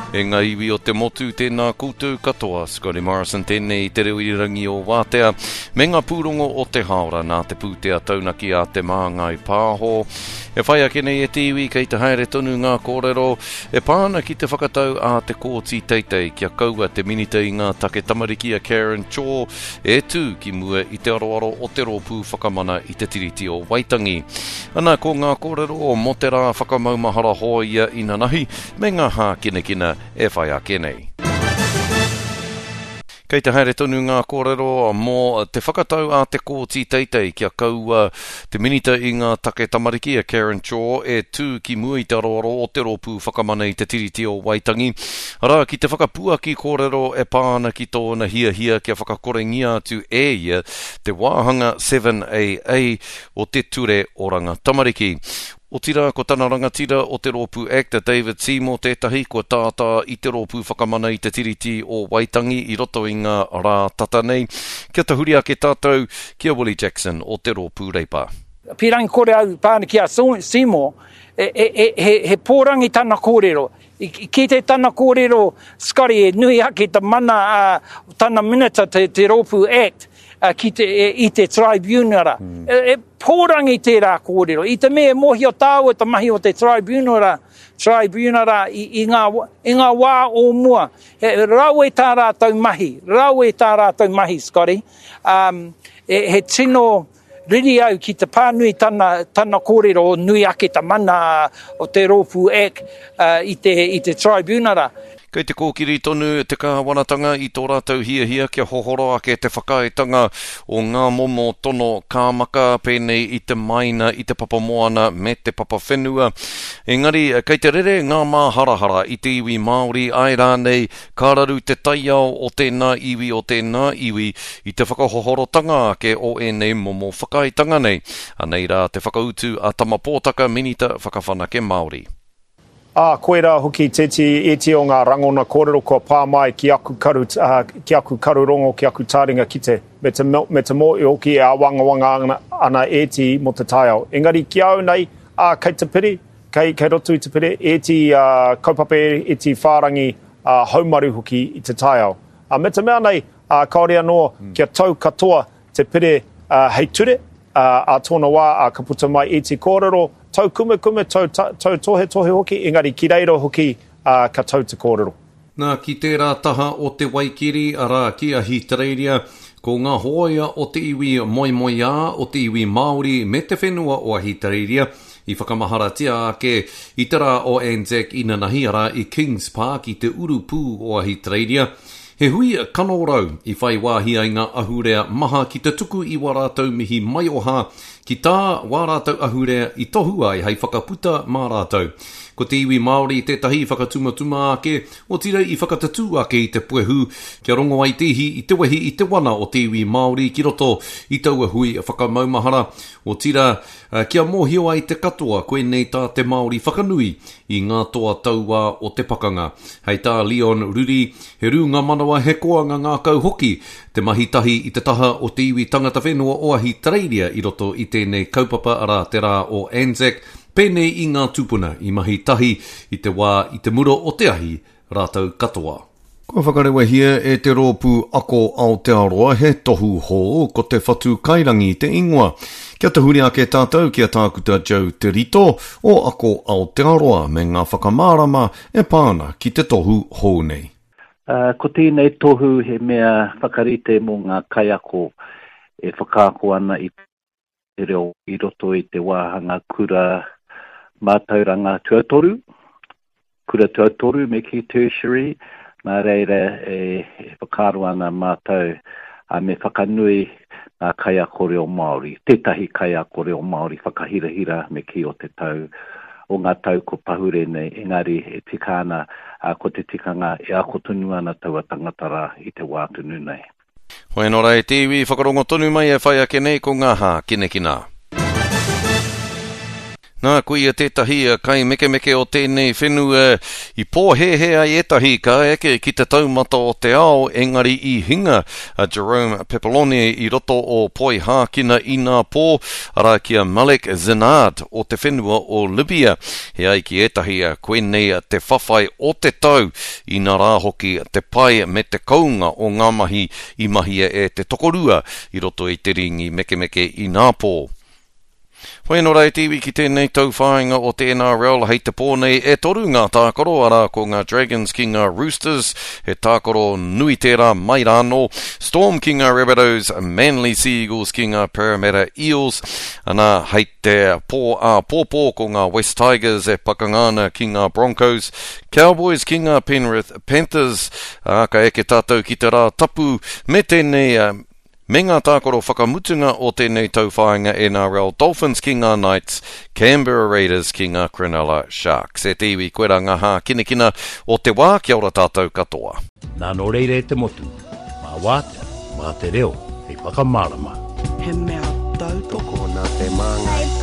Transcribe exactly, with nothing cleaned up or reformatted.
E ngā iwi o te motu tēnā koutou katoa, Scotty Morrison tēnei i te reo i rangi o Wātea, me ngā pūrongo o te haora nā te pūtea taunaki a te māngai pāho. E whai ake nei e te iwi kei te haere tonu ngā kōrero, e pāna ki te whakatau a te kōti teitei kia kaua te minita i ngā take tamariki a Karen Shaw, e tū ki mua i te aroaro o te rōpū whakamana i te tiriti o Waitangi. Ana ko ngā kōrero o mo te rā whakamaumahara hoia ina nahi, me ngā hā kine kina e whai ake nei. Kei te haere tonu ngā kōrero mō te whakatau a te kōti teitei kia kaua te minita i ngā take tamariki a Karen Shaw e tū ki mua i te aroaro o te rōpū whakamana i te tiriti o Waitangi. Ara ki te whakapuaki kōrero e pāna ki tōna hia hia kia whakakorengia atu e ia te wāhanga seven A A o te ture o ranga tamariki. O tira ko tana rangatira o te Rōpū Actor David Seymour tētahi ko tātā i te rōpū whakamana i te tiriti o Waitangi i roto i ngā rā tata nei. Kia te huri ake tātou, kia Willie Jackson o te Rōpū Reipa. Pirangi kore au pāna kia Seymour, e, e, e, he, he pōrangi tana kōrero. I, ki te tana kōrero, Scotty, e nui ake ta mana uh, tana minita te, te Rōpū Act. Uh, ki te, e, i te tribunara. Mm. E, e pōrangi tērā kōrero. I te mea mohi o tāua te mahi o te tribunara, tribunara i, i, ngā, i ngā wā o mua. E, rau e tā rātou mahi, rau e tā rātou mahi, Scotty. Um, e, he tino riri au ki te pānui tana, tana kōrero o nui ake ta mana o te Rōpū Act uh, i, te, i te tribunara. Kei te kōkiri tonu te kāwanatanga i tō rātou hia hia kia hohoro ake te whakaetanga o ngā momo tono kāmaka pēnei i te maina, i te papamoana me te papawhenua. Engari, kei te rere ngā mā harahara i te iwi Māori ai rānei, kāraru te taiao o tēnā iwi o tēnā iwi i te whakahohorotanga ake o enei momo whakaetanga nei. Anei rā te whakautu a tamapōtaka minita whakawhanake Māori. Ah, koe rā hoki teti e te o ngā rangona kōrero kua pā mai ki aku karu, uh, ki aku karu rongo, ki aku tāringa kite. Me te, me te mō e hoki e a wanga wanga ana, ana e ti mo te taiao. Engari ki au nei, uh, kei te piri, kei, kei rotu i te piri, e ti uh, kaupapa e ti whārangi uh, haumaru hoki i te taiao. Uh, me te mea nei, uh, kaore anō, mm. kia tau katoa te piri uh, hei ture, uh, a tōna wā a ka puta mai e ti kōrero, tau kume kume, tau, tau tohe tohe hoki, engari ki reiro hoki uh, ka tau te kōrero. Nā ki tērā taha o te Waikiri, arā ki a Hitareiria, ko ngā hoia o te iwi Moimoia, o te iwi Māori me te whenua o a Hitareiria, i whakamaharatia ake i te rā o Anzac i nanahi ara i Kings Park i te urupū o a Hitareiria. He hui kano rau i whai wāhia i ngā ahurea maha ki te tuku i warātau mihi mai oha, ki tā wārātau ahurea i tohu ai hei whakaputa mā rātau. Ko te iwi Māori i tētahi whakatumatuma ake, o tira i whakatatu ake i te puehu, kia rongo ai tehi i te wehi i te wana o te iwi Māori ki roto i taua hui whakamaumahara. O tira, uh, kia mōhio ai te katoa koe nei tā te Māori whakanui i ngā toa taua o te pakanga. Hei tā Leon Ruri, he runga manawa he koanga ngā kau hoki, te mahitahi i te taha o te iwi tangata whenua o a Hitareiria i roto i tēnei kaupapa ara te rā o Anzac, pēnei i ngā tupuna i mahi tahi i te wā i te muro o te ahi rātau katoa. Ko whakarewa hia e te rōpū ako Aotearoa he tohu hō ko te whatu kairangi te ingoa. Kia te huri ake tātou kia tākuta Joe Te Rito o ako Aotearoa me ngā whakamārama e pāna ki te tohu hō nei. Uh, ko tēnei tohu he mea whakarite mō ngā kaiako e whakaako ana i te reo i roto i te wāhanga kura mātauranga tuatoru, kura tuatoru me ki tertiary, nā reira e, e whakaro ana mātau a me whakanui ngā kaiako reo Māori, tētahi kaiako reo Māori whakahirahira me ki o te tau o ngā tau ko pahure nei, engari e tikana a ko te tikanga e ako tunu ana taua tangatara i te wātunu nei. Hoi nora e te iwi whakarongo tonu mai e whai ake nei ko ngā hā kine kina. Nā kuia tētahi kai meke meke o tēnei whenua I pōhehe ai etahi ka eke ki te taumata o te ao engari I hinga a Jerome Pepperoni I roto o poi hākina I nā pō ara kia Malek Zinad o te whenua o Libya he ai ki etahi koe nei te whawhai o te tau I nā rā hoki te pai me te kaunga o ngā mahi I mahia e te tokorua I roto I te ringi meke meke I nā pō. Hoi no rei tiwi ki tēnei tauwhāinga o te N R L hei te pōnei e toru ngā tākoro ara ko ngā Dragons ki ngā Roosters he tākoro nui tērā mai rāno Storm ki ngā Rabbitohs Manly Sea Eagles ki ngā Parramatta Eels ana hei te pō a pōpō ko ngā West Tigers e Pakangana ki ngā Broncos Cowboys ki ngā Penrith Panthers a ka eke tātou ki te rā tapu me tēnei uh, Me ngā tākoro whakamutunga o tēnei tauwhāinga N R L Dolphins ki ngā Knights, Canberra Raiders ki ngā Cronulla Sharks. E te iwi koera ngā hā kina kina o te wā kia ora tātou katoa. Nā no reire te motu, mā wātea, mā te reo, hei whakamārama. He mea tau toko nā te māngai.